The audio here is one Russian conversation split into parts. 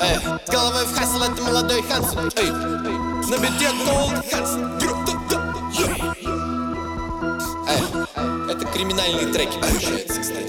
эй. С головой в хасл, это молодой Хансен, эй. На бите Gold Хансен. Это криминальные треки получаются, кстати.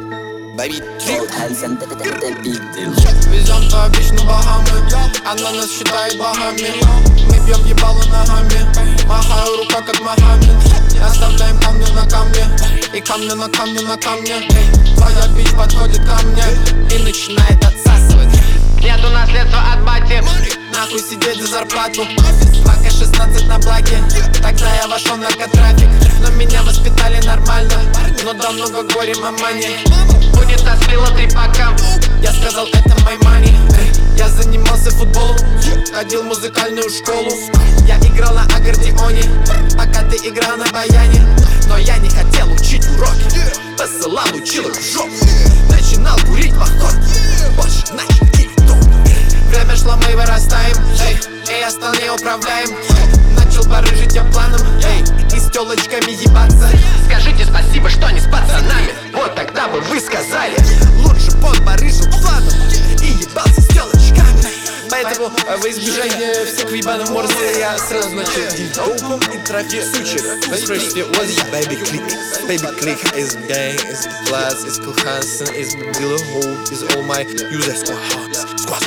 Gold Hansen, это big deal. Везем по обычным Багамы, она нас считает богами. Мы бьем ебало ногами, махаю рука как Мохаммед. Оставляем камни на камне, и камни на камне на камне. Твоя бич подходит ко мне и начинает отсасывать. Нету наследства от бати, нахуй сидеть за зарплату. Пока 16 на благе, тогда я вошел в наркотрафик. Но меня воспитали нормально, но да много горя мамани. Будет нас слила 3 пака, я сказал это my money. Я занимался футболом, ходил в музыкальную школу. Я играл на аккордеоне, пока ты играл на баяне. Но я не хотел учить уроки, посылал училок в жопу. Начинал курить в охоту, больше начал киритон. Время шло, мы вырастаем, эй, и я стал неуправляем. Начал барыжить я планом, эй, и с телочками ебаться. Скажите спасибо, что не с пацанами, вот тогда бы вы сказали. Лучше б он барыжил планом и ебался с телочками. Поэтому во избежание всех ебаных морзей я сразу начал доупом и трафик сучек. Спросите, what is Baby Click? Baby Click is gang, is Blast, is Cool Hansen, is Dilla Hole, is all my users. Squad.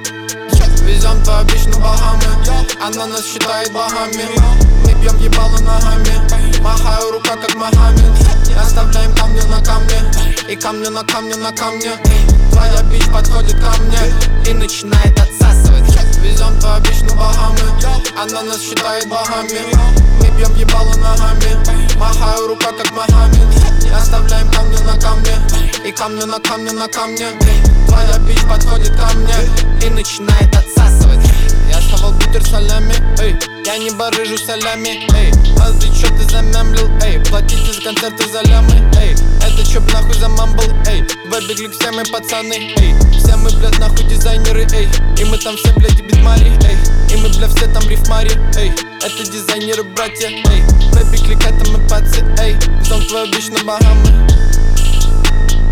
Везем по обычным Багамы, она нас считает богами. Мы бьем ебало ногами, махаю рука как Мохаммед. Оставляем камни на камне, и камни на камне на камне. Твоя бич подходит ко мне и начинает отсасывать. Везем по обычным Багамы, она нас считает богами. Мы бьем ебало ногами, махаю рука как Мохаммед. Оставляем камни на камне, и камни на камне на камне. Твоя бич подходит ко мне и начинает отсасывать. Я схавал бутер солями, эй, я не барыжу солями, эй. А ты чё ты замямлил, эй, платите за концерты за лямы, эй. Это чё б нахуй за мамбл, эй. Baby Click, все мы пацаны, эй. Все мы, блядь, нахуй дизайнеры, эй. И мы там все, блядь, битмари, эй. И мы, блядь, все там рифмари, эй. Это дизайнеры, братья, эй. Baby Click, это мы пацы, эй. Везем твои обычные Багамы.